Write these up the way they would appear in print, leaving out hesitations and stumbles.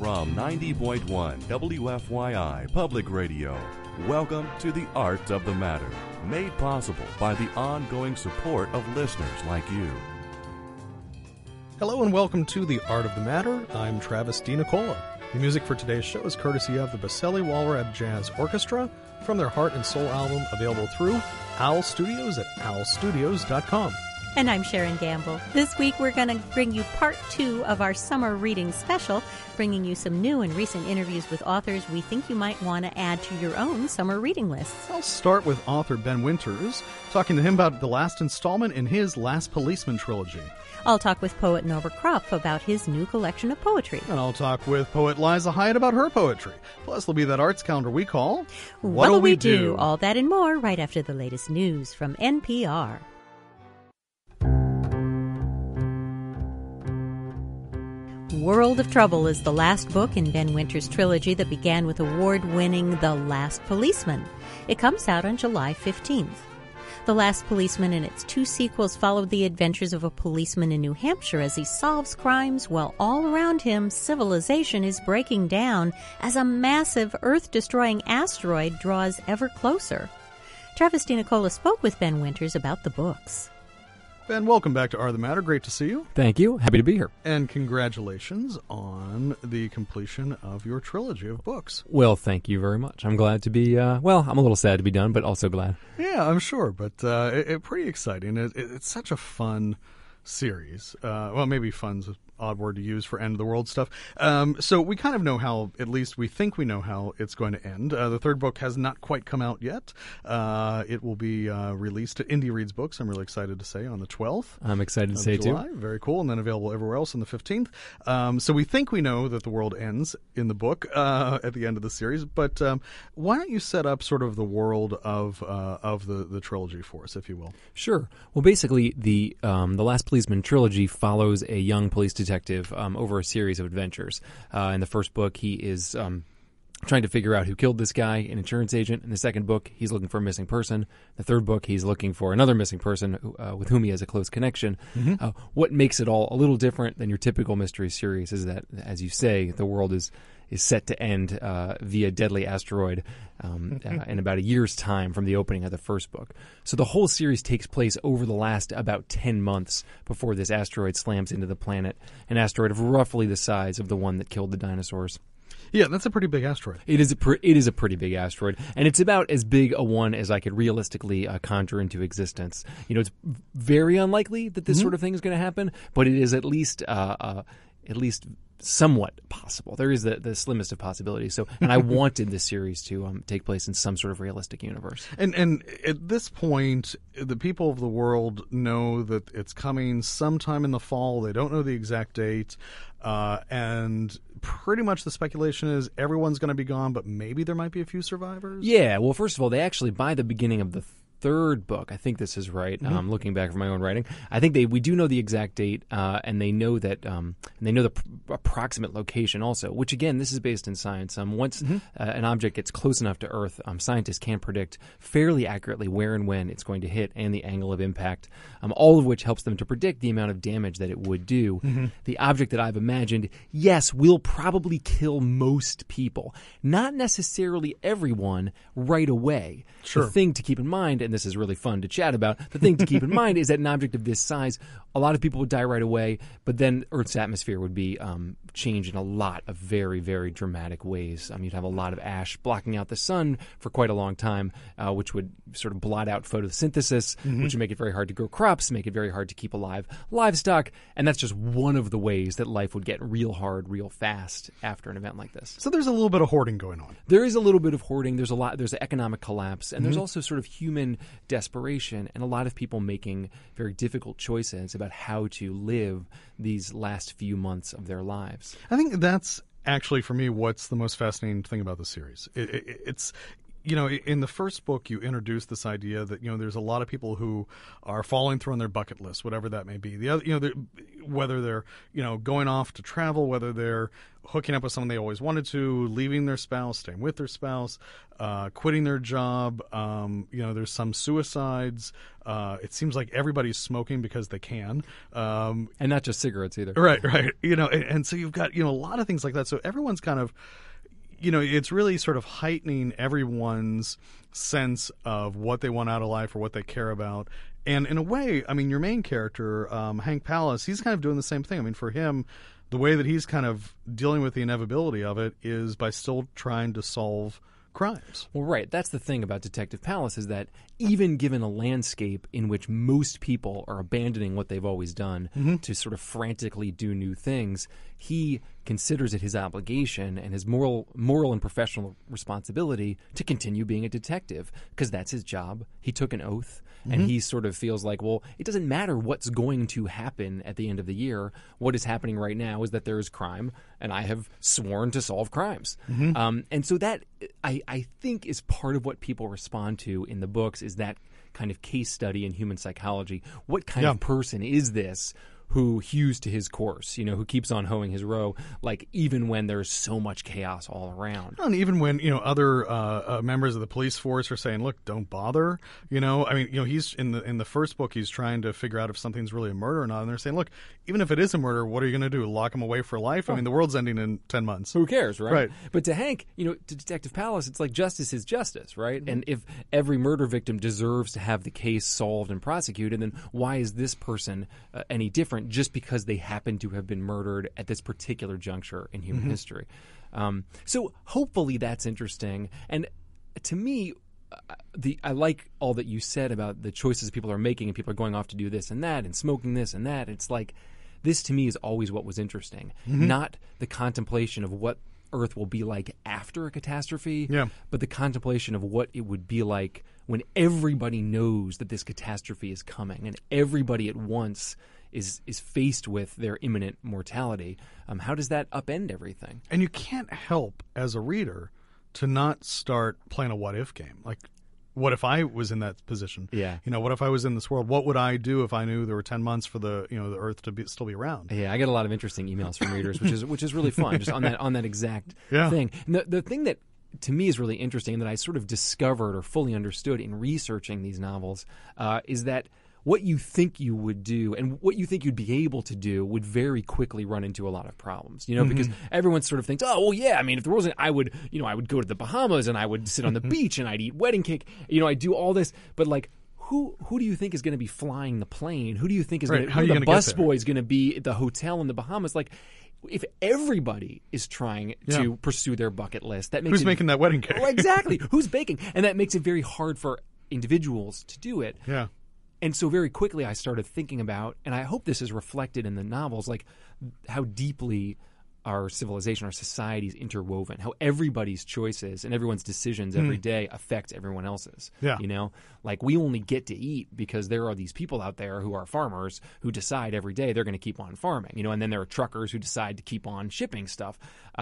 from 90.1 WFYI Public Radio. Welcome to The Art of the Matter, made possible by the ongoing support of listeners like you. Hello and welcome to The Art of the Matter. I'm Travis DiNicola. The music for today's show is courtesy of the Baselli Walrab Jazz Orchestra from their Heart and Soul album, available through Owl Studios at owlstudios.com. And I'm Sharon Gamble. This week we're going to bring you part 2 of our summer reading special, bringing you some new and recent interviews with authors we think you might want to add to your own summer reading lists. I'll start with author Ben Winters, talking to him about the last installment in his Last Policeman trilogy. I'll talk with poet Norbert Kropf about his new collection of poetry. And I'll talk with poet Liza Hyatt about her poetry. Plus, there'll be that arts calendar we call What'll We Do? All that and more right after the latest news from NPR. World of Trouble is the last book in Ben Winters' trilogy that began with award-winning The Last Policeman. It comes out on July 15th. The Last Policeman and its 2 sequels followed the adventures of a policeman in New Hampshire as he solves crimes while all around him civilization is breaking down as a massive Earth-destroying asteroid draws ever closer. Travis DiNicola spoke with Ben Winters about the books. Ben, welcome back to Art of the Matter. Great to see you. Thank you. Happy to be here. And congratulations on the completion of your trilogy of books. Well, thank you very much. I'm glad to be, I'm a little sad to be done, but also glad. Yeah, I'm sure, but pretty exciting. It's such a fun series. Well, maybe fun's an odd word to use for end of the world stuff. So we kind of know how, at least we think we know how it's going to end. The third book has not quite come out yet. It will be released at Indie Reads Books, I'm really excited to say, on the 12th. I'm excited to say July. too. Very cool. And then available everywhere else on the 15th. So we think we know that the world ends in the book at the end of the series. But why don't you set up sort of the world of the trilogy for us, if you will? Sure. Well, basically, the Last Policeman trilogy follows a young police detective over a series of adventures. In the first book, he is trying to figure out who killed this guy, an insurance agent. In the second book, he's looking for a missing person. The third book, he's looking for another missing person with whom he has a close connection. Mm-hmm. What makes it all a little different than your typical mystery series is that, as you say, the world is set to end via deadly asteroid in about a year's time from the opening of the first book. So the whole series takes place over the last about 10 months before this asteroid slams into the planet, an asteroid of roughly the size of the one that killed the dinosaurs. Yeah, that's a pretty big asteroid. It is a pretty big asteroid, and it's about as big a one as I could realistically conjure into existence. You know, it's very unlikely that this sort of thing is going to happen, but it is at least somewhat possible. There is the slimmest of possibilities. So, and I wanted this series to take place in some sort of realistic universe. And at this point, the people of the world know that it's coming sometime in the fall. They don't know the exact date, and pretty much the speculation is everyone's going to be gone, but maybe there might be a few survivors. Yeah. Well, first of all, they actually, by the beginning of the third book, I think this is right. Looking back from my own writing, I think we do know the exact date, and they know that, and they know the approximate location also. Which again, this is based in science. Once an object gets close enough to Earth, scientists can predict fairly accurately where and when it's going to hit and the angle of impact. All of which helps them to predict the amount of damage that it would do. The object that I've imagined, yes, will probably kill most people, not necessarily everyone right away. Sure. The thing to keep in mind, and this is really fun to chat about, the thing to keep in mind is that an object of this size, a lot of people would die right away, but then Earth's atmosphere would be changed in a lot of very, very dramatic ways. You'd have a lot of ash blocking out the sun for quite a long time, which would sort of blot out photosynthesis, which would make it very hard to grow crops, make it very hard to keep alive livestock, and that's just one of the ways that life would get real hard, real fast after an event like this. So there's a little bit of hoarding going on. There is a little bit of hoarding. There's an economic collapse, and there's also sort of human desperation and a lot of people making very difficult choices about how to live these last few months of their lives. I think that's actually, for me, what's the most fascinating thing about the series. It's you know, in the first book, you introduce this idea that, you know, there's a lot of people who are following through on their bucket list, whatever that may be. The other, you know, whether they're going off to travel, whether they're hooking up with someone they always wanted to, leaving their spouse, staying with their spouse, quitting their job. There's some suicides. It seems like everybody's smoking because they can, and not just cigarettes either. Right. And so you've got a lot of things like that. So everyone's kind of, it's really sort of heightening everyone's sense of what they want out of life or what they care about. And in a way, I mean, your main character, Hank Palace, he's kind of doing the same thing. I mean, for him, the way that he's kind of dealing with the inevitability of it is by still trying to solve crimes. Well, right. That's the thing about Detective Palace, is that even given a landscape in which most people are abandoning what they've always done to sort of frantically do new things, he considers it his obligation and his moral and professional responsibility to continue being a detective, because that's his job. He took an oath. And he sort of feels like, well, it doesn't matter what's going to happen at the end of the year. What is happening right now is that there is crime, and I have sworn to solve crimes. And so that, I think, is part of what people respond to in the books, is that kind of case study in human psychology. What kind of person is this who hews to his course, who keeps on hoeing his row, like, even when there's so much chaos all around. And even when, other members of the police force are saying, look, don't bother, I mean, he's in the first book, he's trying to figure out if something's really a murder or not. And they're saying, look, even if it is a murder, what are you going to do? Lock him away for life? I mean, the world's ending in 10 months. Who cares, right? Right. But to Hank, to Detective Palace, it's like justice is justice, right? And if every murder victim deserves to have the case solved and prosecuted, then why is this person any different just because they happen to have been murdered at this particular juncture in human history? So hopefully that's interesting. And to me, I like all that you said about the choices people are making, and people are going off to do this and that and smoking this and that. It's like, this to me is always what was interesting, not the contemplation of what Earth will be like after a catastrophe, but the contemplation of what it would be like when everybody knows that this catastrophe is coming and everybody at once is faced with their imminent mortality. How does that upend everything? And you can't help, as a reader, to not start playing a what-if game. Like, what if I was in that position? Yeah. What if I was in this world? What would I do if I knew there were 10 months for the the Earth to still be around? Yeah, I get a lot of interesting emails from readers, which is really fun, just on that exact thing. And the thing that to me is really interesting, and that I sort of discovered or fully understood in researching these novels, is that what you think you would do and what you think you'd be able to do would very quickly run into a lot of problems, because everyone sort of thinks, oh, well, yeah, I mean, if there wasn't, I would go to the Bahamas and I would sit on the beach and I'd eat wedding cake, I'd do all this. But like, who do you think is going to be flying the plane? Who do you think is going to, the busboy is going to be at the hotel in the Bahamas? Like, if everybody is trying to pursue their bucket list, that makes who's making that wedding cake? Well, exactly. Who's baking? And that makes it very hard for individuals to do it. Yeah. And so very quickly I started thinking about, and I hope this is reflected in the novels, like how deeply our civilization, our society is interwoven, how everybody's choices and everyone's decisions every day affect everyone else's. Yeah. Like, we only get to eat because there are these people out there who are farmers who decide every day they're going to keep on farming, and then there are truckers who decide to keep on shipping stuff.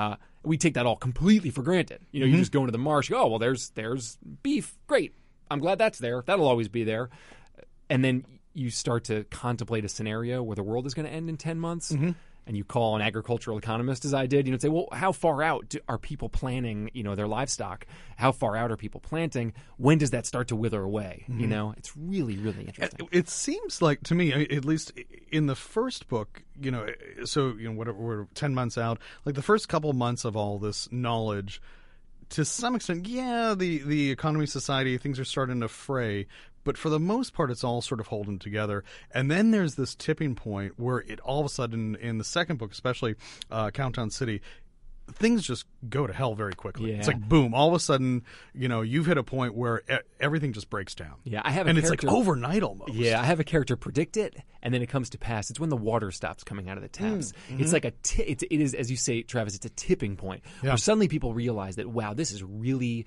We take that all completely for granted. You just go into the marsh, you go, oh, well, there's beef. Great. I'm glad that's there. That'll always be there. And then you start to contemplate a scenario where the world is going to end in 10 months, and you call an agricultural economist, as I did, and say, well, how far out are people planning, their livestock? How far out are people planting? When does that start to wither away? It's really, really interesting. It seems like, to me, at least in the first book, whatever, we're 10 months out, like the first couple months of all this knowledge, to some extent, the economy, society, things are starting to fray. But for the most part, it's all sort of holding together. And then there's this tipping point where it all of a sudden, in the second book, especially Countdown City, things just go to hell very quickly. Yeah. It's like, boom, all of a sudden, you've hit a point where everything just breaks down. Yeah, I have and it's like overnight almost. Yeah, I have a character predict it, and then it comes to pass. It's when the water stops coming out of the taps. It's like it is, as you say, Travis, it's a tipping point where suddenly people realize that, wow, this is really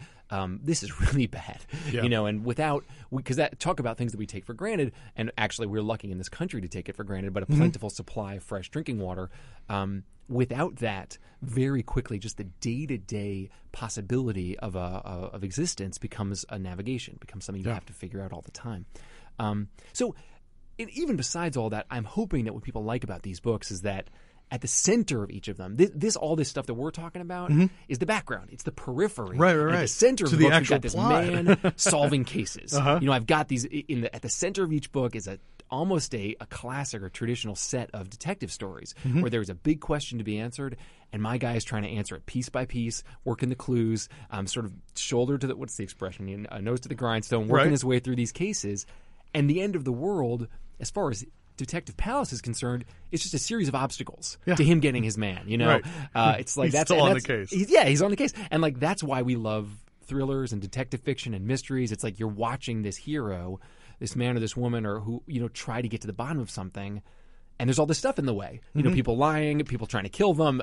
bad. Yeah. And because that talk about things that we take for granted, and actually we're lucky in this country to take it for granted, but a plentiful supply of fresh drinking water. Without that, very quickly, just the day-to-day possibility of existence becomes a navigation, becomes something you have to figure out all the time. So even besides all that, I'm hoping that what people like about these books is that at the center of each of them, all this stuff that we're talking about is the background. It's the periphery. Right. And at the center of the book, you've got this plot. man solving cases. I've got these at the center of each book is almost a classic or traditional set of detective stories where there's a big question to be answered, and my guy is trying to answer it piece by piece, working the clues, sort of shoulder to the what's the expression? Nose to the grindstone, working his way through these cases, and the end of the world, as far as Detective Palace is concerned, it's just a series of obstacles to him getting his man. It's like he's still on the case. He's on the case, and like that's why we love thrillers and detective fiction and mysteries. It's like you're watching this hero, this man or this woman, or who try to get to the bottom of something, and there's all this stuff in the way. People lying, people trying to kill them.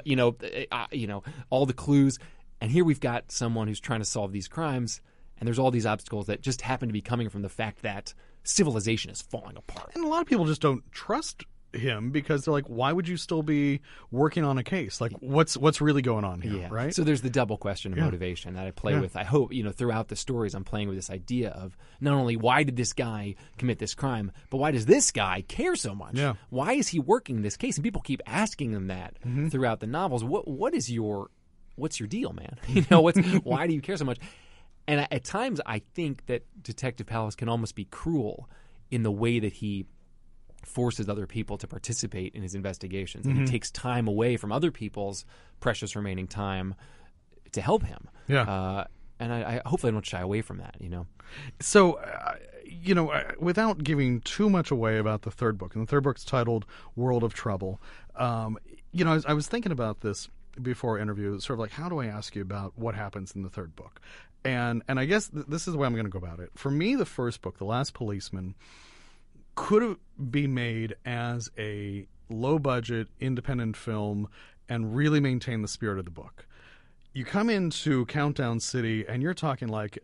All the clues, and here we've got someone who's trying to solve these crimes, and there's all these obstacles that just happen to be coming from the fact that civilization is falling apart. And a lot of people just don't trust him because they're like, why would you still be working on a case? Like, what's really going on here, right? So there's the double question of motivation that I play with. I hope, throughout the stories I'm playing with this idea of not only why did this guy commit this crime, but why does this guy care so much? Yeah. Why is he working this case? And people keep asking them that throughout the novels. What's your deal, man? Why do you care so much? And at times, I think that Detective Palace can almost be cruel in the way that he forces other people to participate in his investigations. And he takes time away from other people's precious remaining time to help him. Yeah. And I hopefully I don't shy away from that, So, without giving too much away about the third book, and the third book's titled World of Trouble, I was thinking about this before our interview, sort of like, how do I ask you about what happens in the third book? And I guess this is the way I'm going to go about it. For me, the first book, The Last Policeman, could be made as a low-budget, independent film and really maintain the spirit of the book. You come into Countdown City, and you're talking like,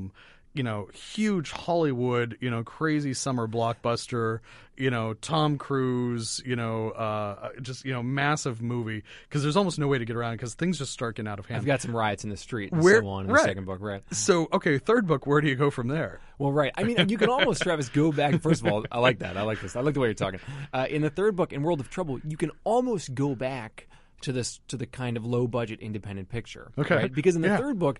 huge Hollywood, crazy summer blockbuster, Tom Cruise, massive movie, because there's almost no way to get around because things just start getting out of hand. I've got some riots in the street and so on in the second book, right? So, okay, third book, where do you go from there? Well, right. I mean, you can almost, Travis, go back. First of all, I like that. I like this. I like the way you're talking. In the third book, in World of Trouble, you can almost go back to the kind of low-budget independent picture. Okay. Right? Because in the third book,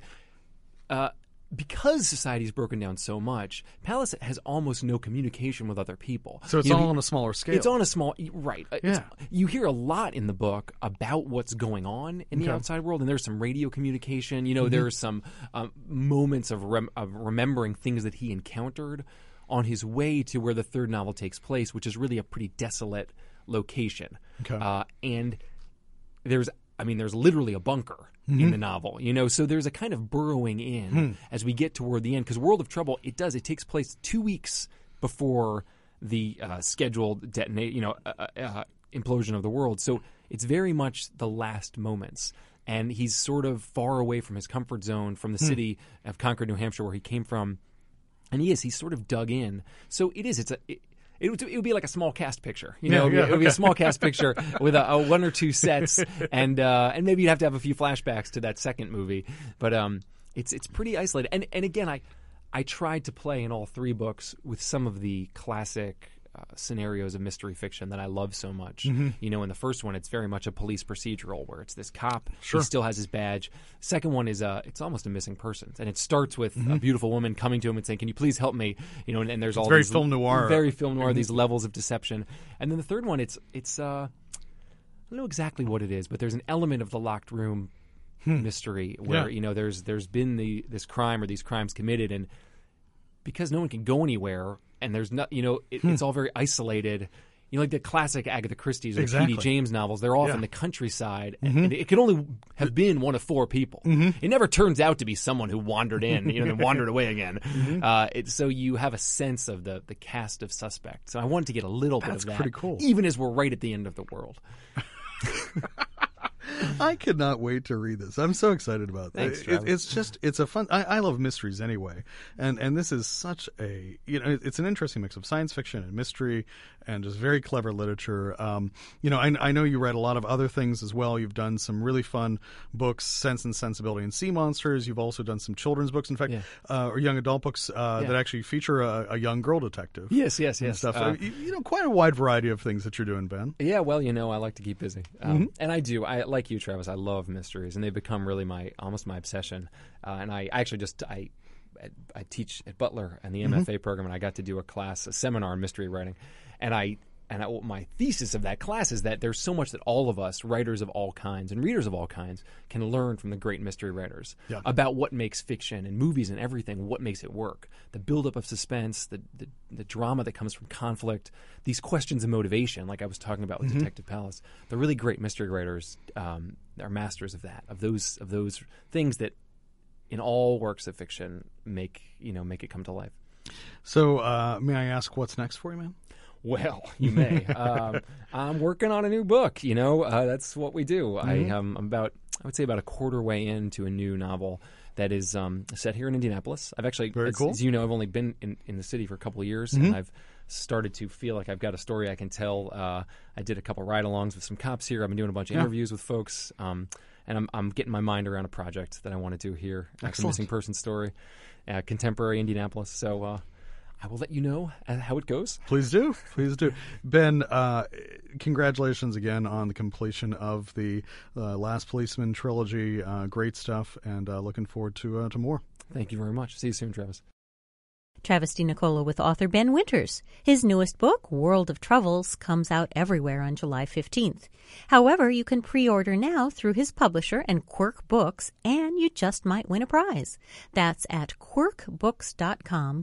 because society's broken down so much, Palace has almost no communication with other people. So it's all on a smaller scale. It's on a small, right. Yeah. You hear a lot in the book about what's going on in the outside world, and there's some radio communication. There are some moments of remembering things that he encountered on his way to where the third novel takes place, which is really a pretty desolate location. Okay. And there's literally a bunker in the novel, so there's a kind of burrowing in as we get toward the end, because World of Trouble, it takes place 2 weeks before the scheduled implosion of the world. So it's very much the last moments. And he's sort of far away from his comfort zone, from the city of Concord, New Hampshire, where he came from. And he's sort of dug in. So it would be like a small cast picture, It would be a small cast picture with a one or two sets, and maybe you'd have to have a few flashbacks to that second movie. But it's pretty isolated. And again, I tried to play in all three books with some of the classic scenarios of mystery fiction that I love so much. In the first one, it's very much a police procedural where it's this cop. Sure. He still has his badge. Second one is it's almost a missing persons, and it starts with a beautiful woman coming to him and saying, "Can you please help me?" And there's all very these film noir, very film noir. These levels of deception, and then the third one, it's I don't know exactly what it is, but there's an element of the locked room mystery where there's been this crime or these crimes committed, and because no one can go anywhere. And there's not, it's all very isolated. Like the classic Agatha Christie's or T.D. James novels, they're off in the countryside, and it could only have been one of four people. It never turns out to be someone who wandered in, and wandered away again. So you have a sense of the cast of suspects. So I wanted to get a little bit of that, pretty cool. even as we're right at the end of the world. I cannot wait to read this. I'm so excited about Thanks, it. It's a fun. I love mysteries anyway, and this is such a it's an interesting mix of science fiction and mystery, and just very clever literature. I know you read a lot of other things as well. You've done some really fun books, Sense and Sensibility and Sea Monsters. You've also done some children's books, in fact, or young adult books that actually feature a young girl detective. Yes. Stuff. Quite a wide variety of things that you're doing, Ben. Yeah, well, I like to keep busy, and I do. I like you, Travis. I love mysteries, and they've become really almost my obsession. And I actually I teach at Butler and the MFA program, and I got to do a seminar on mystery writing, and my thesis of that class is that there's so much that all of us, writers of all kinds and readers of all kinds, can learn from the great mystery writers about what makes fiction and movies and everything, what makes it work. The buildup of suspense, the drama that comes from conflict, these questions of motivation, like I was talking about with Detective Palace. The really great mystery writers are masters of that, of those things that in all works of fiction make it come to life. So may I ask what's next for you, man? Well, you may. I'm working on a new book. That's what we do. I'm about a quarter way into a new novel that is set here in Indianapolis. I've actually, cool. As you know, I've only been in the city for a couple of years, and I've started to feel like I've got a story I can tell. I did a couple ride-alongs with some cops here. I've been doing a bunch of interviews with folks, and I'm getting my mind around a project that I want to do here. It's a missing person story, contemporary Indianapolis. So. I will let you know how it goes. Please do. Ben, congratulations again on the completion of the Last Policeman trilogy. Great stuff, and looking forward to more. Thank you very much. See you soon, Travis. Travis DiNicola with author Ben Winters. His newest book, World of Troubles, comes out everywhere on July 15th. However, you can pre-order now through his publisher and Quirk Books, and you just might win a prize. That's at quirkbooks.com,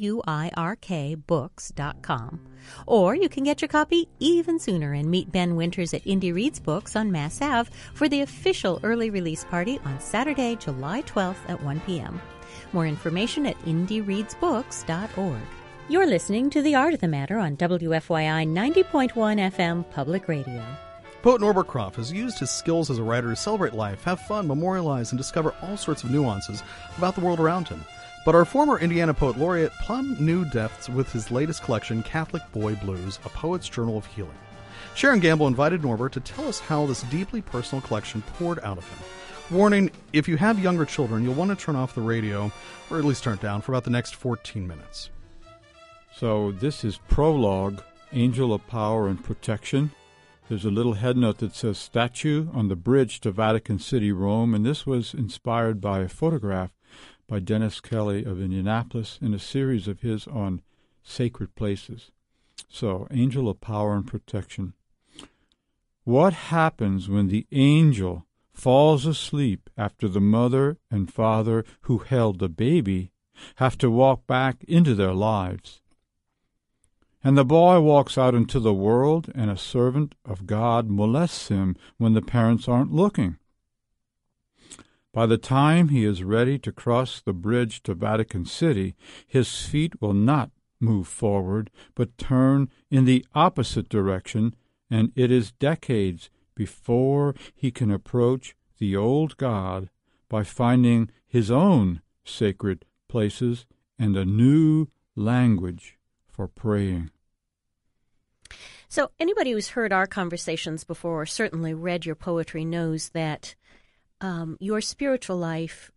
QUIRK books.com. Or you can get your copy even sooner and meet Ben Winters at Indie Reads Books on Mass Ave for the official early release party on Saturday, July 12th at 1 p.m. More information at indiereadsbooks.org. You're listening to The Art of the Matter on WFYI 90.1 FM Public Radio. Poet Norbert Croft has used his skills as a writer to celebrate life, have fun, memorialize, and discover all sorts of nuances about the world around him. But our former Indiana Poet Laureate plumbed new depths with his latest collection, Catholic Boy Blues, a poet's journal of healing. Sharon Gamble invited Norbert to tell us how this deeply personal collection poured out of him. Warning, if you have younger children, you'll want to turn off the radio, or at least turn it down, for about the next 14 minutes. So this is Prologue, Angel of Power and Protection. There's a little headnote that says Statue on the Bridge to Vatican City, Rome, and this was inspired by a photograph by Dennis Kelly of Indianapolis in a series of his on sacred places. So, Angel of Power and Protection. What happens when the angel falls asleep after the mother and father who held the baby have to walk back into their lives? And the boy walks out into the world, and a servant of God molests him when the parents aren't looking. By the time he is ready to cross the bridge to Vatican City, his feet will not move forward, but turn in the opposite direction, and it is decades before he can approach the old God by finding his own sacred places and a new language for praying. So anybody who's heard our conversations before or certainly read your poetry knows that your spiritual life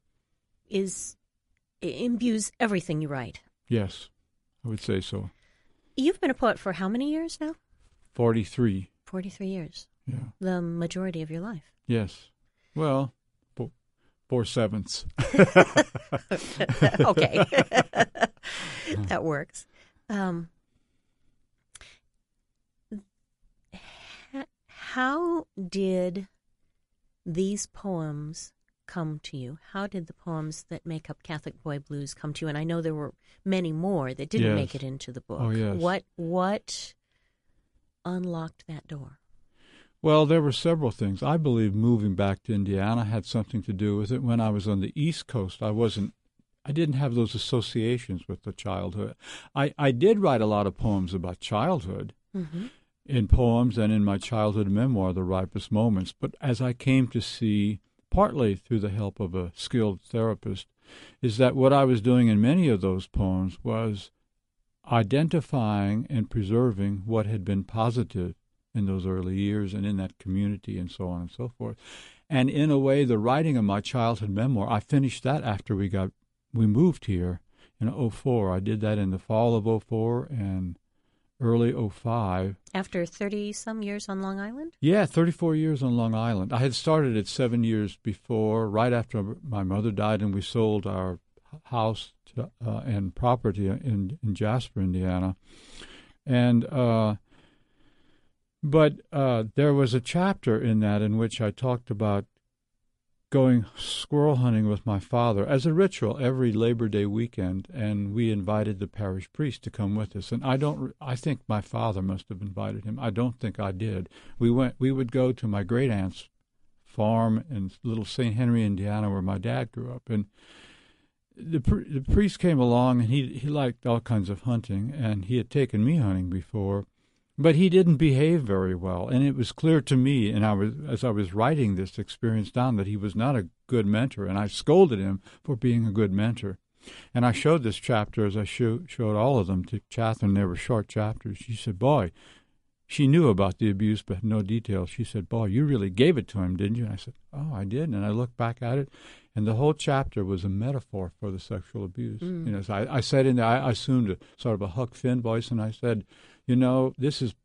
imbues everything you write. Yes, I would say so. You've been a poet for how many years now? 43. 43 years. Yeah. The majority of your life. Yes. Well, 4/7. Okay. That works. How did these poems come to you? How did the poems that make up Catholic Boy Blues come to you? And I know there were many more that didn't make it into the book. Oh, yes. What unlocked that door? Well, there were several things. I believe moving back to Indiana had something to do with it. When I was on the East Coast, I didn't have those associations with the childhood. I did write a lot of poems about childhood, in poems and in my childhood memoir, The Ripest Moments. But as I came to see, partly through the help of a skilled therapist, is that what I was doing in many of those poems was identifying and preserving what had been positive in those early years and in that community and so on and so forth. And in a way, the writing of my childhood memoir, I finished that after we moved here in 2004. I did that in the fall of 2004 and early 2005. After 30-some years on Long Island? Yeah, 34 years on Long Island. I had started it 7 years before, right after my mother died, and we sold our house and property in Jasper, Indiana. And but there was a chapter in that in which I talked about going squirrel hunting with my father as a ritual every Labor Day weekend, and we invited the parish priest to come with us. And I think my father must have invited him. I don't think I did. We would go to my great aunt's farm in little St. Henry, Indiana, where my dad grew up, and the priest came along, and he liked all kinds of hunting, and he had taken me hunting before, but he didn't behave very well. And it was clear to me, and as I was writing this experience down, that he was not a good mentor, and I scolded him for being a good mentor. And I showed this chapter, as I showed all of them, to Catherine. They were short chapters. She said, boy, she knew about the abuse but no details. She said, boy, you really gave it to him, didn't you? And I said, oh, I did. And I looked back at it, and the whole chapter was a metaphor for the sexual abuse. You know, so I said in there, I assumed a sort of a Huck Finn voice, and I said, you know,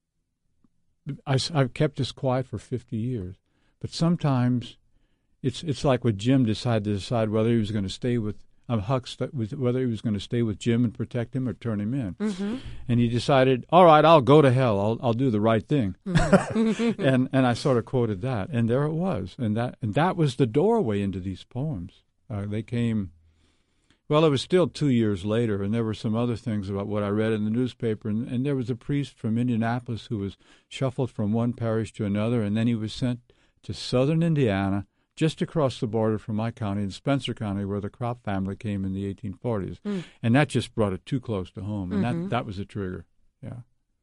I've kept this quiet for 50 years, but sometimes it's like when Jim decided to decide whether he was going to stay with whether he was going to stay with Jim and protect him or turn him in. Mm-hmm. And he decided, all right, I'll go to hell. I'll do the right thing. Mm-hmm. and I sort of quoted that, and there it was. And that was the doorway into these poems. They came, well, it was still 2 years later, and there were some other things about what I read in the newspaper. And there was a priest from Indianapolis who was shuffled from one parish to another, and then he was sent to southern Indiana, just across the border from my county, in Spencer County, where the Crop family came in the 1840s. And that just brought it too close to home, and that was a trigger. Yeah.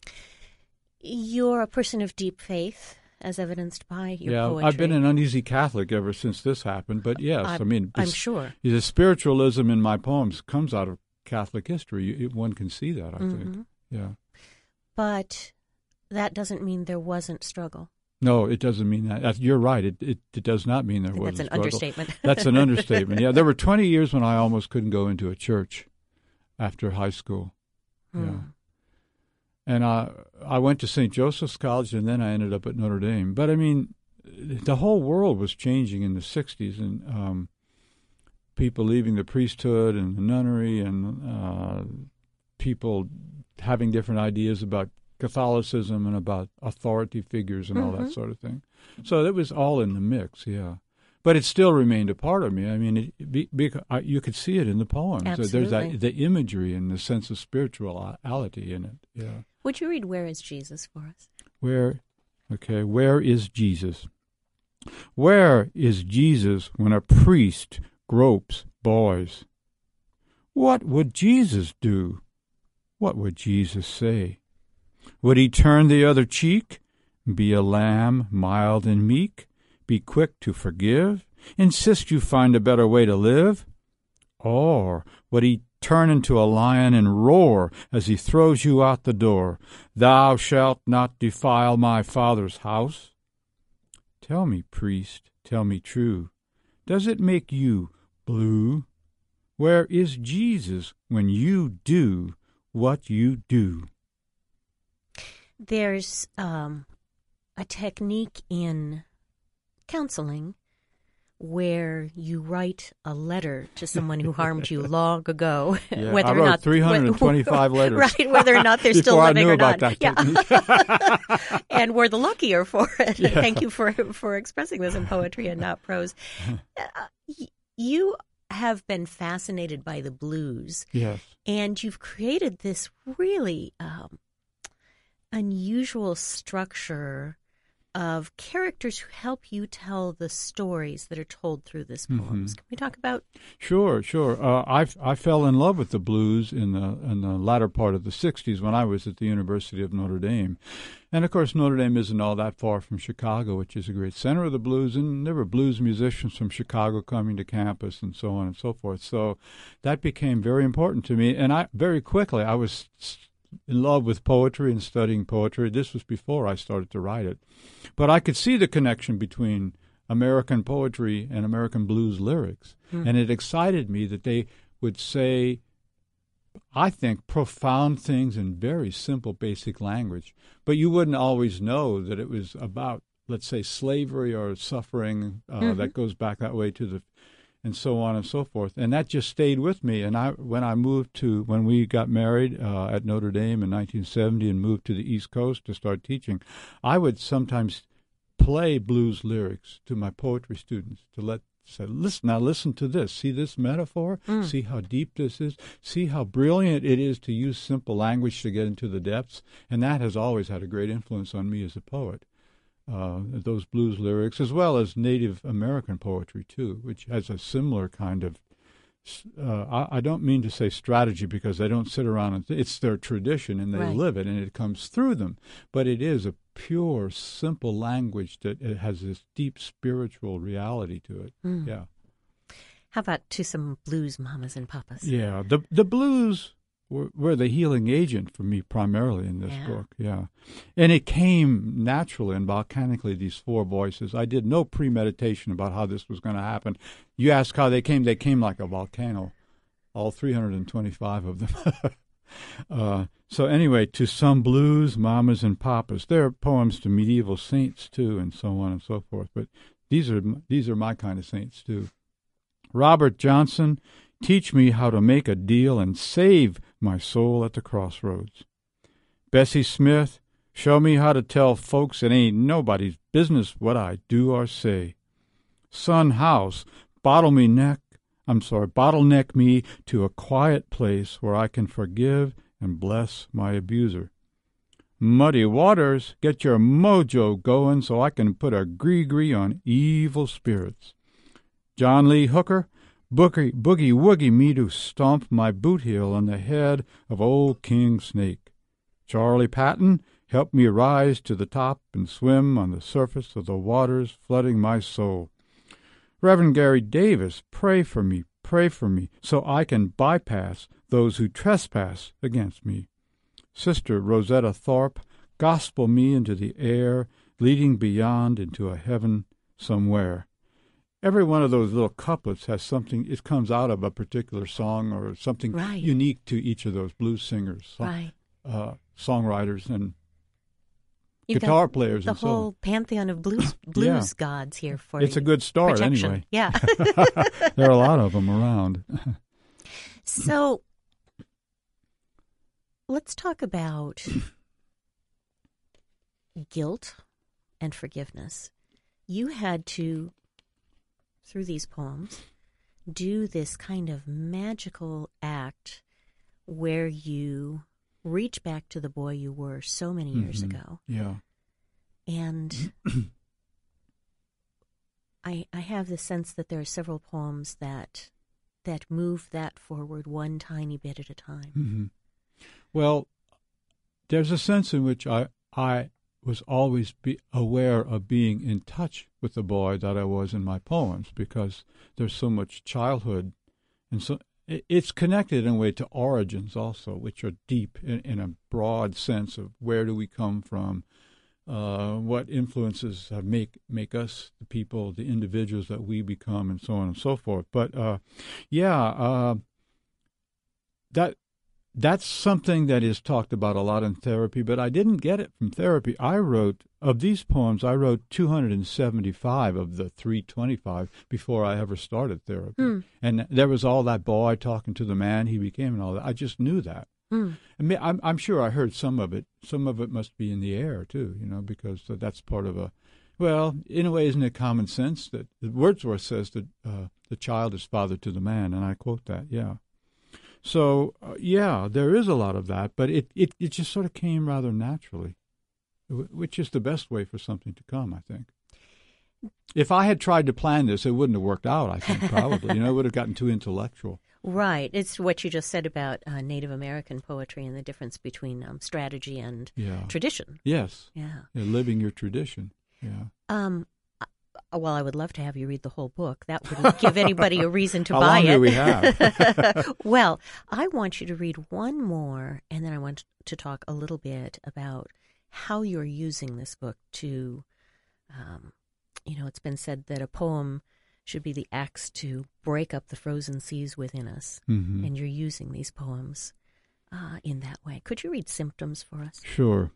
You're a person of deep faith, as evidenced by your poetry. I've been an uneasy Catholic ever since this happened, but yes, I'm sure. The spiritualism in my poems comes out of Catholic history. One can see that, I think. Yeah. But that doesn't mean there wasn't struggle. No, it doesn't mean that. You're right. It does not mean there was a struggle. That's an understatement. That's an understatement. Yeah, there were 20 years when I almost couldn't go into a church after high school. Yeah. And I went to St. Joseph's College, and then I ended up at Notre Dame. But, I mean, the whole world was changing in the 60s, and people leaving the priesthood and the nunnery, and people having different ideas about Catholicism and about authority figures and all that sort of thing. So it was all in the mix, yeah. But it still remained a part of me. I mean, you could see it in the poems. Absolutely. There's the imagery and the sense of spirituality in it, yeah. Would you read Where is Jesus for us? Where is Jesus? Where is Jesus when a priest gropes boys? What would Jesus do? What would Jesus say? Would he turn the other cheek, be a lamb mild and meek, be quick to forgive, insist you find a better way to live? Or would he turn into a lion and roar as he throws you out the door, thou shalt not defile my Father's house? Tell me, priest, tell me true, does it make you blue? Where is Jesus when you do what you do? There's a technique in counseling where you write a letter to someone who harmed you long ago. Yeah, whether I wrote or not 325 letters. Right, whether or not they're still living or not. That technique. And we're the luckier for it. Yeah. Thank you for expressing this in poetry and not prose. You have been fascinated by the blues. Yes. And you've created this really unusual structure of characters who help you tell the stories that are told through this poems. Can we talk about? Sure. I fell in love with the blues in the latter part of the 60s when I was at the University of Notre Dame. And, of course, Notre Dame isn't all that far from Chicago, which is a great center of the blues, and there were blues musicians from Chicago coming to campus and so on and so forth. So that became very important to me, and I was in love with poetry and studying poetry. This was before I started to write it. But I could see the connection between American poetry and American blues lyrics, and it excited me that they would say, I think, profound things in very simple, basic language. But you wouldn't always know that it was about, let's say, slavery or suffering that goes back that way to the, and so on and so forth. And that just stayed with me. And when we got married at Notre Dame in 1970 and moved to the East Coast to start teaching, I would sometimes play blues lyrics to my poetry students to say, listen to this. See this metaphor? See how deep this is? See how brilliant it is to use simple language to get into the depths? And that has always had a great influence on me as a poet. Those blues lyrics, as well as Native American poetry, too, which has a similar kind of, I don't mean to say strategy because they don't sit around, it's their tradition and they live it and it comes through them. But it is a pure, simple language that it has this deep spiritual reality to it. Yeah. How about to some blues mamas and papas? Yeah, the blues were the healing agent for me primarily in this book, And it came naturally and volcanically, these four voices. I did no premeditation about how this was going to happen. You ask how they came like a volcano, all 325 of them. So anyway, to some blues mamas and papas. There are poems to medieval saints, too, and so on and so forth. But these are my kind of saints, too. Robert Johnson, teach me how to make a deal and save my soul at the crossroads. Bessie Smith, show me how to tell folks it ain't nobody's business what I do or say. Son House, bottleneck me to a quiet place where I can forgive and bless my abuser. Muddy Waters, get your mojo going so I can put a gree-gree on evil spirits. John Lee Hooker, boogie-woogie me to stomp my boot heel on the head of old King Snake. Charlie Patton, help me rise to the top and swim on the surface of the waters flooding my soul. Reverend Gary Davis, pray for me, so I can bypass those who trespass against me. Sister Rosetta Thorpe, gospel me into the air, leading beyond into a heaven somewhere. Every one of those little couplets has something, it comes out of a particular song or something unique to each of those blues singers, songwriters, and guitar players. And so on. The whole pantheon of blues gods here for It's a good start, protection. Anyway. Yeah. There are a lot of them around. So let's talk about guilt and forgiveness. You had to, through these poems, do this kind of magical act where you reach back to the boy you were so many years ago. Yeah. And I have the sense that there are several poems that move that forward one tiny bit at a time. Mm-hmm. Well, there's a sense in which I was always aware of being in touch with the boy that I was in my poems, because there's so much childhood, and so it's connected in a way to origins also, which are deep in a broad sense of where do we come from, what influences make us the people, the individuals that we become, and so on and so forth. But that's something that is talked about a lot in therapy, but I didn't get it from therapy. Of these poems, I wrote 275 of the 325 before I ever started therapy. And there was all that boy talking to the man he became and all that. I just knew that. I mean, I'm sure I heard some of it. Some of it must be in the air, too, because that's part of in a way, isn't it common sense that Wordsworth says that the child is father to the man, and I quote that, So, there is a lot of that, but it just sort of came rather naturally. which is the best way for something to come, I think. If I had tried to plan this, it wouldn't have worked out, I think, probably. It would have gotten too intellectual. Right. It's what you just said about Native American poetry and the difference between strategy and tradition. Yes. Yeah. Living your tradition. Yeah. Well, I would love to have you read the whole book. That wouldn't give anybody a reason to How buy long it. do we have? Well, I want you to read one more, and then I want to talk a little bit about how you're using this book to, it's been said that a poem should be the axe to break up the frozen seas within us. Mm-hmm. And you're using these poems in that way. Could you read Symptoms for us? Sure.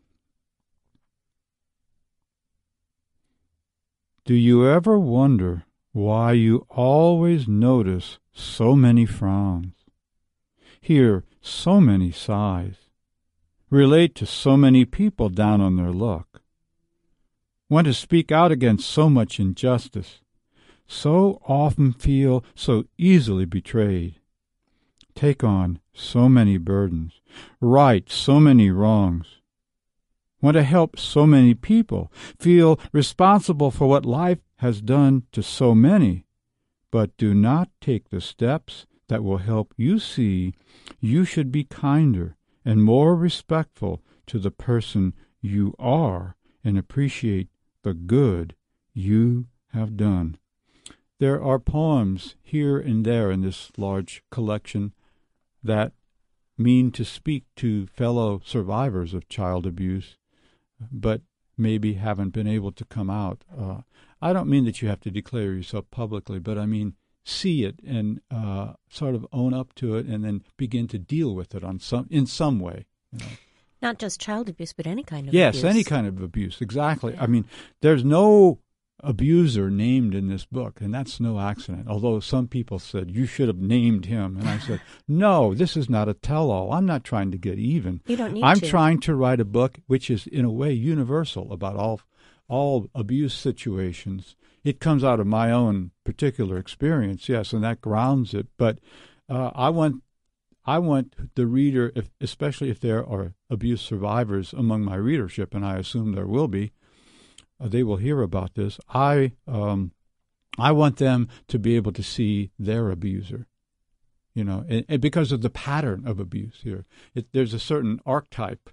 Do you ever wonder why you always notice so many frowns, hear so many sighs, relate to so many people down on their luck, want to speak out against so much injustice, so often feel so easily betrayed, take on so many burdens, right so many wrongs, want to help so many people, feel responsible for what life has done to so many, but do not take the steps that will help you see you should be kinder and more respectful to the person you are and appreciate the good you have done. There are poems here and there in this large collection that mean to speak to fellow survivors of child abuse, but maybe haven't been able to come out. I don't mean that you have to declare yourself publicly, but I mean see it and sort of own up to it and then begin to deal with it in some way. Not just child abuse, but any kind of abuse. Yes, any kind of abuse, exactly. Yeah. I mean, there's no abuser named in this book, and that's no accident, although some people said, you should have named him. And I said, no, this is not a tell-all. I'm not trying to get even. You don't need I'm to. trying to write a book which is, in a way, universal about all abuse situations. It comes out of my own particular experience, yes, and that grounds it. But I want the reader, especially if there are abuse survivors among my readership, and I assume there will be, they will hear about this. I want them to be able to see their abuser, and because of the pattern of abuse here. There's a certain archetypal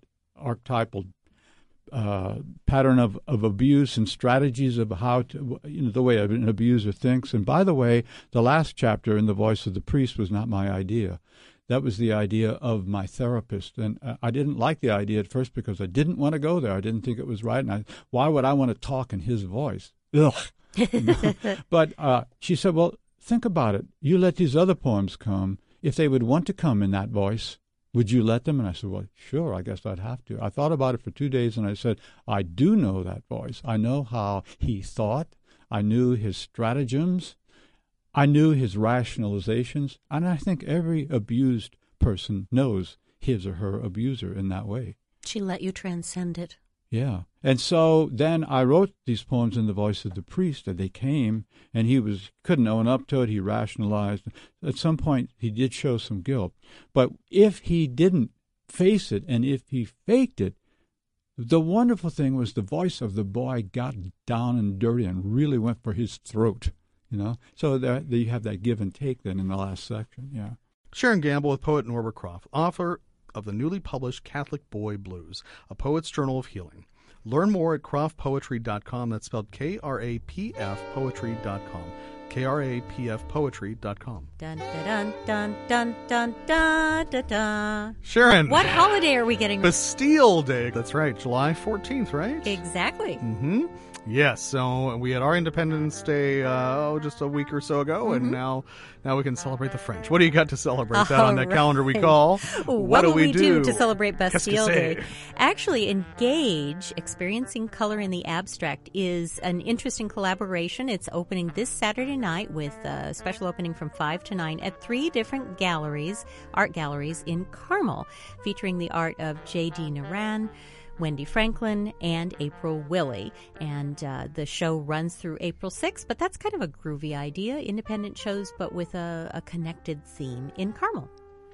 pattern of abuse and strategies of how to, the way an abuser thinks. And by the way, the last chapter in The Voice of the Priest was not my idea. That was the idea of my therapist. And I didn't like the idea at first because I didn't want to go there. I didn't think it was right. And why would I want to talk in his voice? Ugh. But she said, well, think about it. You let these other poems come. If they would want to come in that voice, would you let them? And I said, well, sure, I guess I'd have to. I thought about it for 2 days, and I said, I do know that voice. I know how he thought. I knew his stratagems. I knew his rationalizations. And I think every abused person knows his or her abuser in that way. She let you transcend it. Yeah. And so then I wrote these poems in The Voice of the Priest, and they came, and he couldn't own up to it. He rationalized. At some point, he did show some guilt. But if he didn't face it, and if he faked it, the wonderful thing was the voice of the boy got down and dirty and really went for his throat, So there you have that give and take then in the last section, yeah. Sharon Gamble with poet Norbert Croft, author of the newly published Catholic Boy Blues, a poet's journal of healing. Learn more at croftpoetry.com. That's spelled KRAPF poetry.com. KRAPFpoetry.com. Dun, dun, dun, dun, dun, dun, dun, dun. Sharon. What holiday are we getting? Bastille Day. That's right. July 14th, right? Exactly. Mm-hmm. Yes, so we had our Independence Day just a week or so ago, and now we can celebrate the French. What do you got to celebrate that on that calendar we call? What will we do to celebrate Bastille Day? Actually, Engage, Experiencing Color in the Abstract, is an interesting collaboration. It's opening this Saturday night with a special opening from 5 to 9 at 3 different art galleries in Carmel, featuring the art of J.D. Naran, Wendy Franklin, and April Willey. And the show runs through April 6th, but that's kind of a groovy idea. Independent shows, but with a connected theme in Carmel.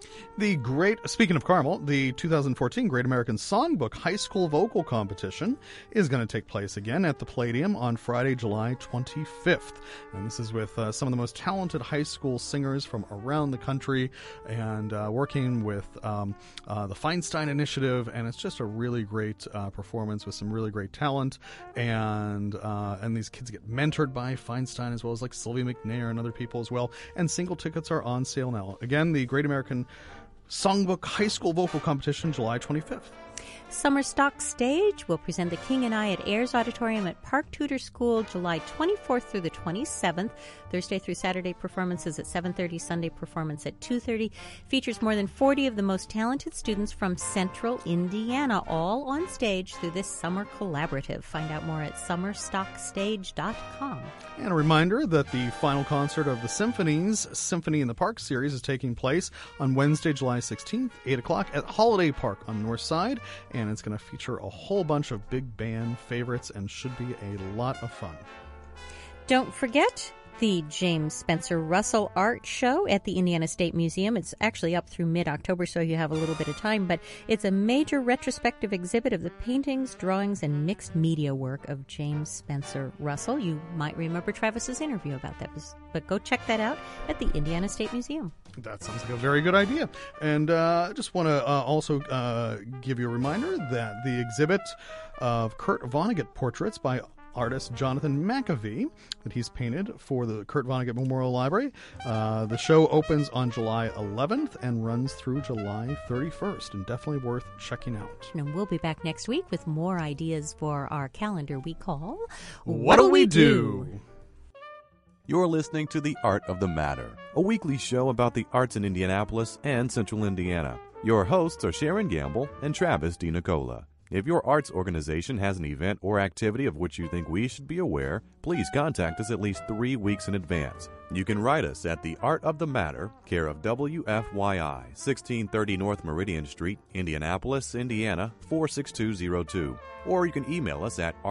Speaking of Carmel, the 2014 Great American Songbook High School Vocal Competition is going to take place again at the Palladium on Friday, July 25th. And this is with some of the most talented high school singers from around the country and working with the Feinstein Initiative. And it's just a really great performance with some really great talent. And these kids get mentored by Feinstein as well as like Sylvia McNair and other people as well. And single tickets are on sale now. Again, the Great American Songbook High School Vocal Competition, July 25th. Summer Stock Stage will present The King and I at Ayers Auditorium at Park Tudor School, July 24th through the 27th. Thursday through Saturday performances at 7:30, Sunday performance at 2:30. Features more than 40 of the most talented students from Central Indiana, all on stage through this summer collaborative. Find out more at summerstockstage.com. And a reminder that the final concert of the Symphonies Symphony in the Park series is taking place on Wednesday, July 16th, 8 o'clock at Holiday Park on the north side. And it's going to feature a whole bunch of big band favorites and should be a lot of fun. Don't forget the James Spencer Russell Art Show at the Indiana State Museum. It's actually up through mid-October, so you have a little bit of time, but it's a major retrospective exhibit of the paintings, drawings, and mixed media work of James Spencer Russell. You might remember Travis's interview about that, but go check that out at the Indiana State Museum. That sounds like a very good idea. And I just want to also give you a reminder that the exhibit of Kurt Vonnegut portraits by artist Jonathan McAvee that he's painted for the Kurt Vonnegut Memorial Library. The show opens on July 11th and runs through July 31st, and definitely worth checking out. And we'll be back next week with more ideas for our calendar we call What'll We Do? You're listening to The Art of the Matter, a weekly show about the arts in Indianapolis and Central Indiana. Your hosts are Sharon Gamble and Travis DiNicola. If your arts organization has an event or activity of which you think we should be aware, please contact us at least 3 weeks in advance. You can write us at The Art of the Matter, care of WFYI, 1630 North Meridian Street, Indianapolis, Indiana, 46202. Or you can email us at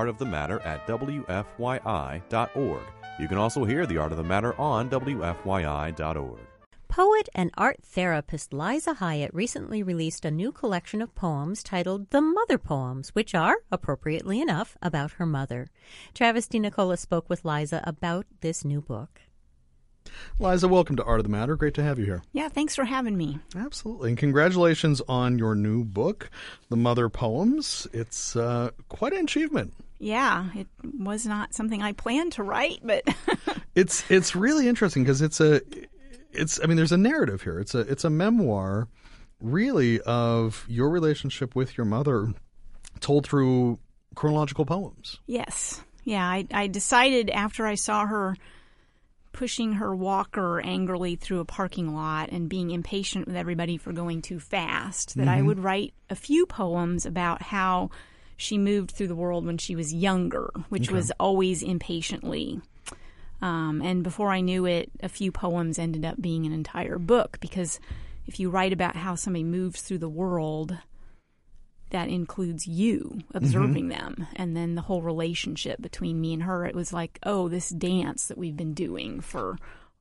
artofthematter@wfyi.org. You can also hear The Art of the Matter on WFYI.org. Poet and art therapist Liza Hyatt recently released a new collection of poems titled The Mother Poems, which are, appropriately enough, about her mother. Travis DiNicola spoke with Liza about this new book. Liza, welcome to Art of the Matter. Great to have you here. Yeah, thanks for having me. Absolutely. And congratulations on your new book, The Mother Poems. It's quite an achievement. Yeah, it was not something I planned to write, but it's really interesting because there's a narrative here. It's a memoir, really, of your relationship with your mother, told through chronological poems. Yes, yeah. I decided after I saw her pushing her walker angrily through a parking lot and being impatient with everybody for going too fast that I would write a few poems about how she moved through the world when she was younger, which was always impatiently. And before I knew it, a few poems ended up being an entire book, because if you write about how somebody moves through the world, that includes you observing them. And then the whole relationship between me and her, it was like, oh, this dance that we've been doing for,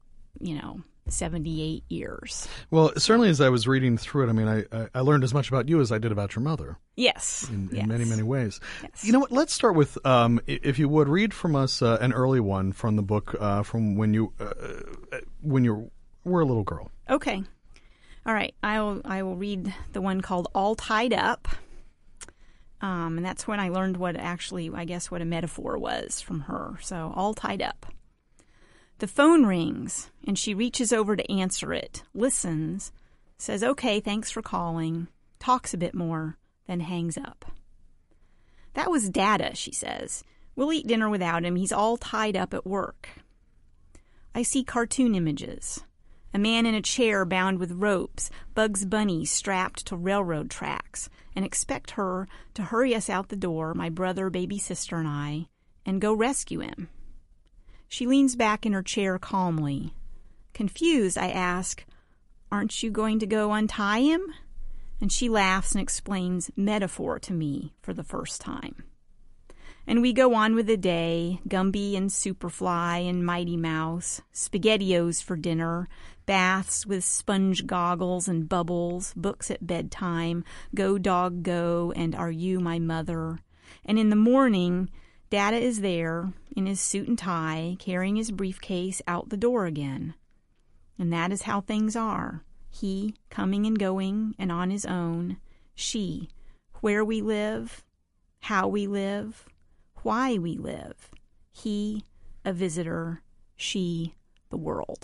78 years. Well, certainly as I was reading through it, I learned as much about you as I did about your mother. Yes. In many, many ways. Yes. You know what? Let's start with, if you would, read from us an early one from the book from when you were a little girl. Okay. All right. I will read the one called All Tied Up. And that's when I learned what a metaphor was from her. So, all tied up. The phone rings, and she reaches over to answer it, listens, says, okay, thanks for calling, talks a bit more, then hangs up. That was Dada, she says. We'll eat dinner without him. He's all tied up at work. I see cartoon images. A man in a chair bound with ropes, Bugs Bunny strapped to railroad tracks, and expect her to hurry us out the door, my brother, baby sister, and I, and go rescue him. She leans back in her chair calmly. Confused, I ask, aren't you going to go untie him? And she laughs and explains metaphor to me for the first time. And we go on with the day, Gumby and Superfly and Mighty Mouse, SpaghettiOs for dinner, baths with sponge goggles and bubbles, books at bedtime, Go Dog Go, and Are You My Mother? And in the morning, Dada is there in his suit and tie, carrying his briefcase out the door again. And that is how things are. He coming and going and on his own. She, where we live, how we live, why we live. He, a visitor. She, the world.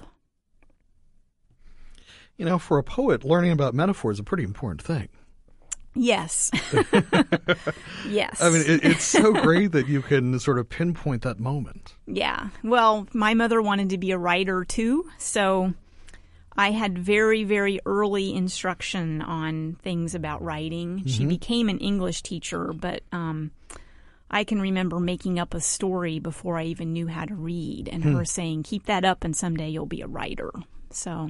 You know, for a poet, learning about metaphor is a pretty important thing. Yes. Yes. I mean, it's so great that you can sort of pinpoint that moment. Yeah. Well, my mother wanted to be a writer, too, so I had very, very early instruction on things about writing. Mm-hmm. She became an English teacher, but I can remember making up a story before I even knew how to read, and her saying, keep that up and someday you'll be a writer. So,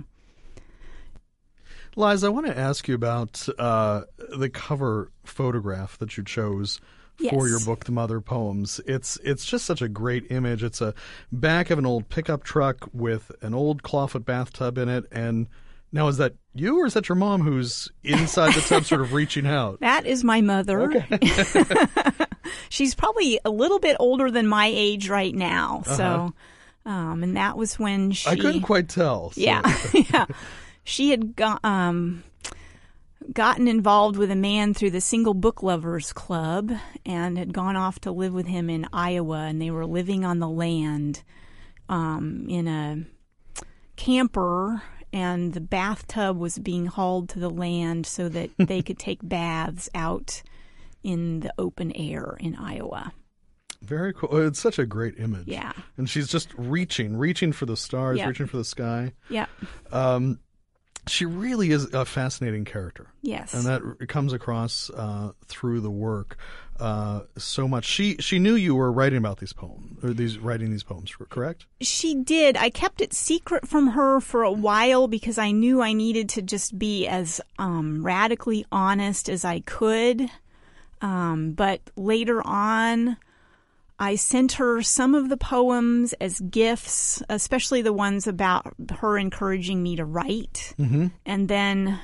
Liza, I want to ask you about the cover photograph that you chose for your book, The Mother Poems. It's just such a great image. It's a back of an old pickup truck with an old clawfoot bathtub in it. And now, is that you or is that your mom who's inside the tub sort of reaching out? That is my mother. Okay. She's probably a little bit older than my age right now. So, and that was when she... I couldn't quite tell. So. Yeah, yeah. She had gotten involved with a man through the Single Book Lovers Club and had gone off to live with him in Iowa, and they were living on the land in a camper, and the bathtub was being hauled to the land so that they could take baths out in the open air in Iowa. Very cool. It's such a great image. Yeah. And she's just reaching for the stars, reaching for the sky. Yeah. She really is a fascinating character. Yes. And that comes across through the work so much. She knew you were writing about these poems, or writing these poems, correct? She did. I kept it secret from her for a while because I knew I needed to just be as radically honest as I could. But later on, I sent her some of the poems as gifts, especially the ones about her encouraging me to write. Mm-hmm. And then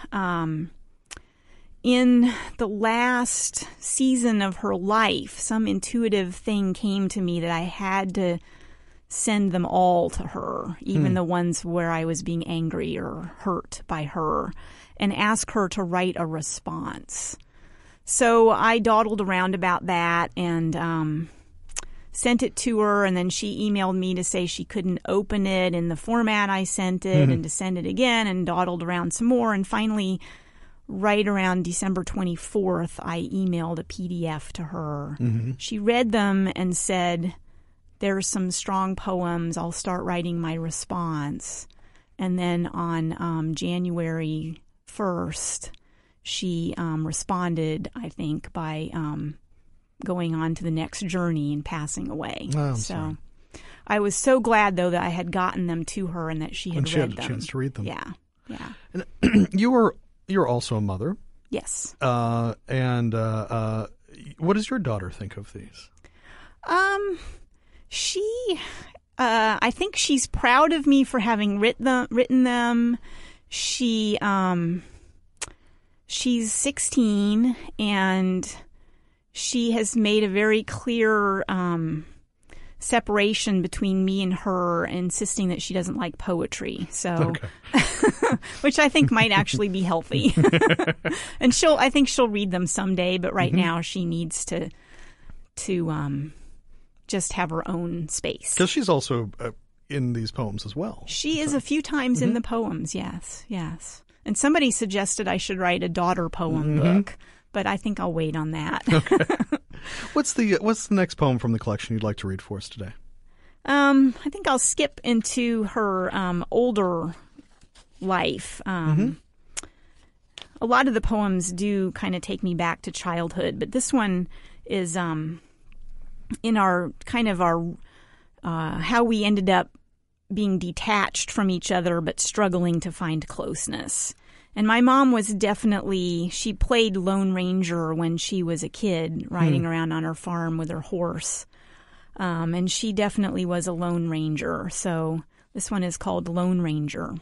in the last season of her life, some intuitive thing came to me that I had to send them all to her, even the ones where I was being angry or hurt by her, and ask her to write a response. So I dawdled around about that and sent it to her, and then she emailed me to say she couldn't open it in the format I sent it and to send it again, and dawdled around some more. And finally, right around December 24th, I emailed a PDF to her. Mm-hmm. She read them and said, there's some strong poems. I'll start writing my response. And then on January 1st, she responded, I think, by going on to the next journey and passing away. Oh, so I was so glad, though, that I had gotten them to her and that she had read them. And she had a chance to read them. Yeah, yeah. And you're also a mother. Yes. And what does your daughter think of these? I think she's proud of me for having written them. She's 16, and she has made a very clear separation between me and her, insisting that she doesn't like poetry. So, which I think might actually be healthy. And I think she'll read them someday, but right now she needs to just have her own space. Because she's also in these poems as well. She is a few times in the poems, yes. And somebody suggested I should write a daughter poem book, but I think I'll wait on that. Okay. What's the next poem from the collection you'd like to read for us today? I think I'll skip into her older life. A lot of the poems do kind of take me back to childhood, but this one is in our how we ended up being detached from each other but struggling to find closeness. And my mom was definitely, she played Lone Ranger when she was a kid, riding around on her farm with her horse. And she definitely was a Lone Ranger. So this one is called Lone Ranger.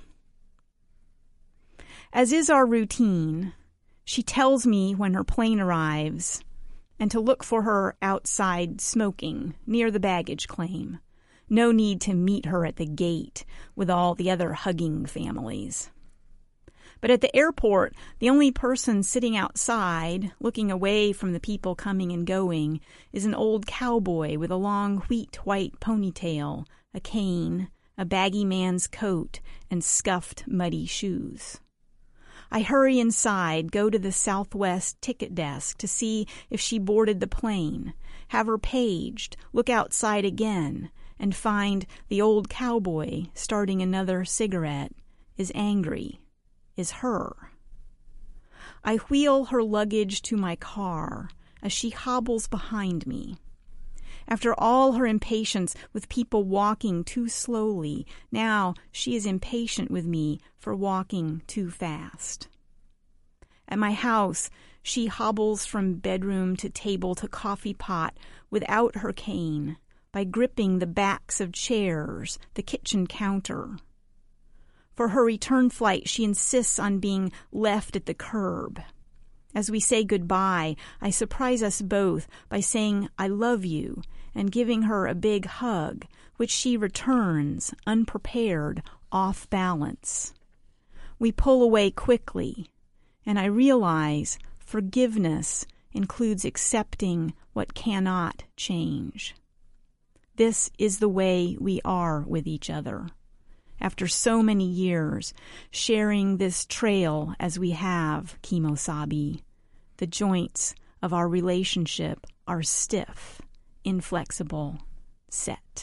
As is our routine, she tells me when her plane arrives and to look for her outside smoking near the baggage claim. No need to meet her at the gate with all the other hugging families. But at the airport, the only person sitting outside, looking away from the people coming and going, is an old cowboy with a long white ponytail, a cane, a baggy man's coat, and scuffed, muddy shoes. I hurry inside, go to the Southwest ticket desk to see if she boarded the plane, have her paged, look outside again, and find the old cowboy starting another cigarette, is angry. Is her. I wheel her luggage to my car as she hobbles behind me. After all her impatience with people walking too slowly, now she is impatient with me for walking too fast. At my house, she hobbles from bedroom to table to coffee pot without her cane, by gripping the backs of chairs, the kitchen counter. For her return flight, she insists on being left at the curb. As we say goodbye, I surprise us both by saying, "I love you," and giving her a big hug, which she returns, unprepared, off balance. We pull away quickly, and I realize forgiveness includes accepting what cannot change. This is the way we are with each other. After so many years, sharing this trail as we have, Kimosabi, the joints of our relationship are stiff, inflexible, set.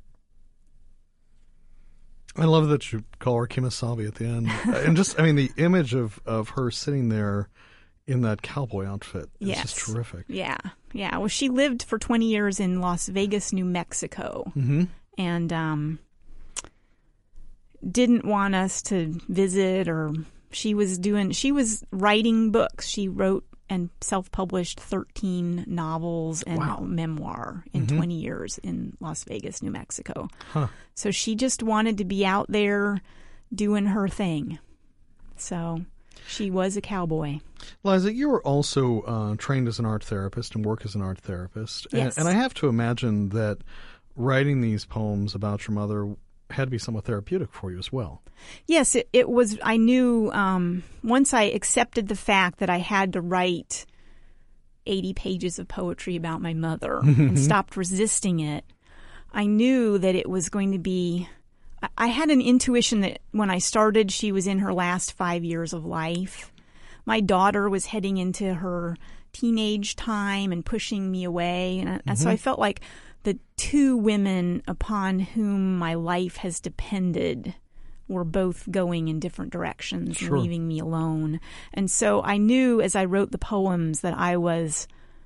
I love that you call her Kimosabi at the end. And just, I mean, the image of her sitting there in that cowboy outfit is just terrific. Yeah. Well, she lived for 20 years in Las Vegas, New Mexico. Mm-hmm. And didn't want us to visit, or she was writing books. She wrote and self-published 13 novels and a memoir in 20 years in Las Vegas, New Mexico. Huh. So she just wanted to be out there doing her thing. So she was a cowboy. Liza, you were also trained as an art therapist and work as an art therapist. Yes. And I have to imagine that writing these poems about your mother had to be somewhat therapeutic for you as well. Yes, it was. I knew once I accepted the fact that I had to write 80 pages of poetry about my mother and stopped resisting it, I knew that it was going to be... I had an intuition that when I started, she was in her last 5 years of life. My daughter was heading into her teenage time and pushing me away. And so I felt like the two women upon whom my life has depended were both going in different directions and leaving me alone. And so I knew as I wrote the poems that I was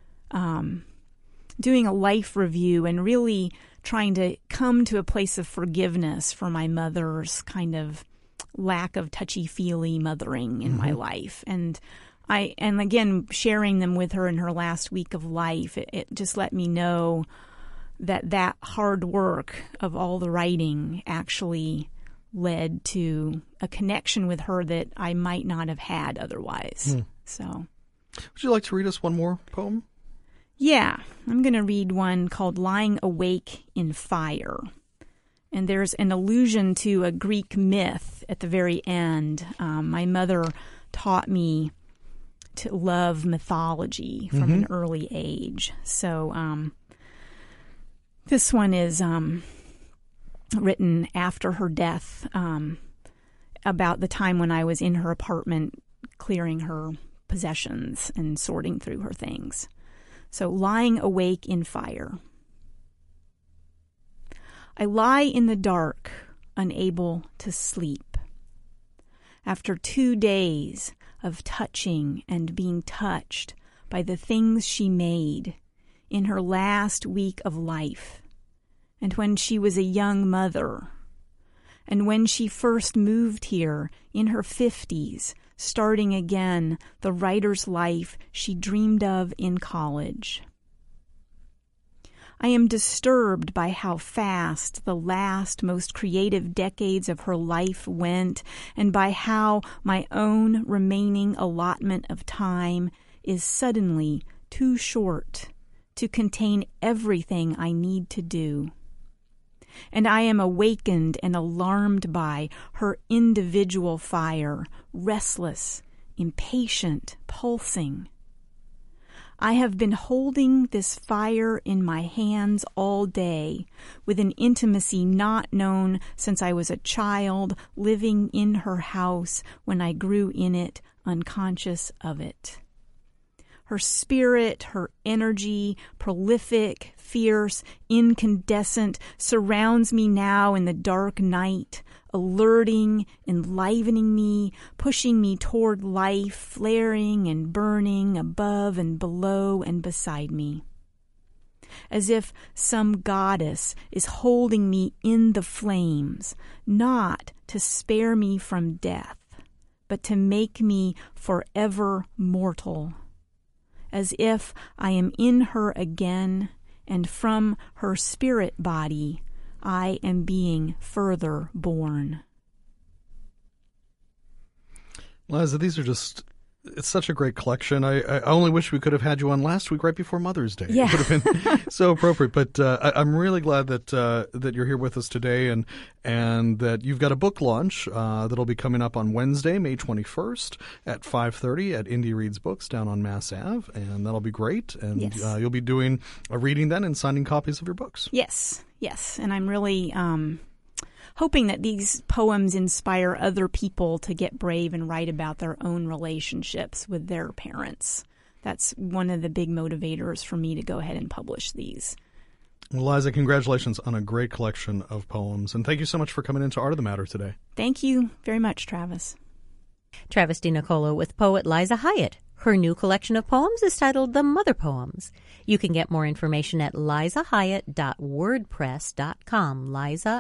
doing a life review and really trying to come to a place of forgiveness for my mother's kind of lack of touchy-feely mothering in my life. And again, sharing them with her in her last week of life, it just let me know that hard work of all the writing actually led to a connection with her that I might not have had otherwise. So, would you like to read us one more poem? Yeah, I'm going to read one called Lying Awake in Fire. And there's an allusion to a Greek myth at the very end. My mother taught me to love mythology from an early age. So this one is written after her death, about the time when I was in her apartment clearing her possessions and sorting through her things. So, lying awake in fire. I lie in the dark, unable to sleep. After 2 days of touching and being touched by the things she made in her last week of life, and when she was a young mother, and when she first moved here in her 50s starting again the writer's life she dreamed of in college. I am disturbed by how fast the last, most creative decades of her life went, and by how my own remaining allotment of time is suddenly too short to contain everything I need to do. And I am awakened and alarmed by her individual fire, restless, impatient, pulsing. I have been holding this fire in my hands all day, with an intimacy not known since I was a child living in her house when I grew in it, unconscious of it. Her spirit, her energy, prolific, fierce, incandescent, surrounds me now in the dark night, alerting, enlivening me, pushing me toward life, flaring and burning above and below and beside me. As if some goddess is holding me in the flames, not to spare me from death, but to make me forever mortal. As if I am in her again, and from her spirit body I am being further born. Liza, these are just, it's such a great collection. I only wish we could have had you on last week right before Mother's Day. Yeah. It would have been so appropriate. But I'm really glad that you're here with us today, and that you've got a book launch that'll be coming up on Wednesday, May 21st at 5:30 at Indie Reads Books down on Mass Ave, and that'll be great. And Yes. You'll be doing a reading then and signing copies of your books. Yes. And I'm really hoping that these poems inspire other people to get brave and write about their own relationships with their parents. That's one of the big motivators for me to go ahead and publish these. Well, Liza, congratulations on a great collection of poems, and thank you so much for coming into Art of the Matter today. Thank you very much, Travis. Travis DiNicola with poet Liza Hyatt. Her new collection of poems is titled The Mother Poems. You can get more information at lizahyatt.wordpress.com. Liza,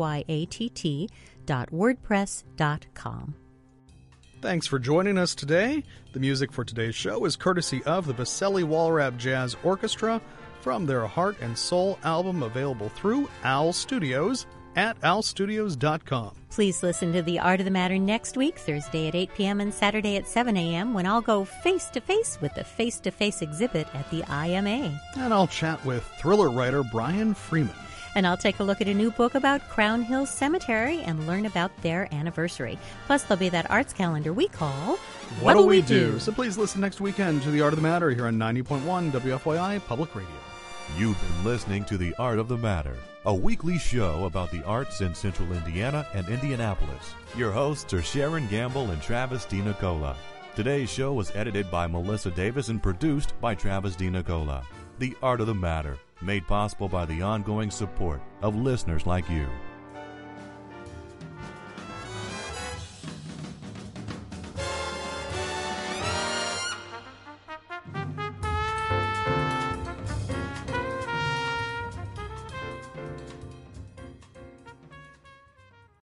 HYATT.wordpress.com. Thanks for joining us today. The music for today's show is courtesy of the Baselli Walrap Jazz Orchestra from their Heart and Soul album, available through Owl Studios at owlstudios.com. Please listen to The Art of the Matter next week, Thursday at 8 p.m. and Saturday at 7 a.m. when I'll go face-to-face with the face-to-face exhibit at the IMA. And I'll chat with thriller writer Brian Freeman. And I'll take a look at a new book about Crown Hill Cemetery and learn about their anniversary. Plus, there'll be that arts calendar we call What'll We Do? So please listen next weekend to The Art of the Matter here on 90.1 WFYI Public Radio. You've been listening to The Art of the Matter, a weekly show about the arts in Central Indiana and Indianapolis. Your hosts are Sharon Gamble and Travis DiNicola. Today's show was edited by Melissa Davis and produced by Travis DiNicola. The Art of the Matter, made possible by the ongoing support of listeners like you.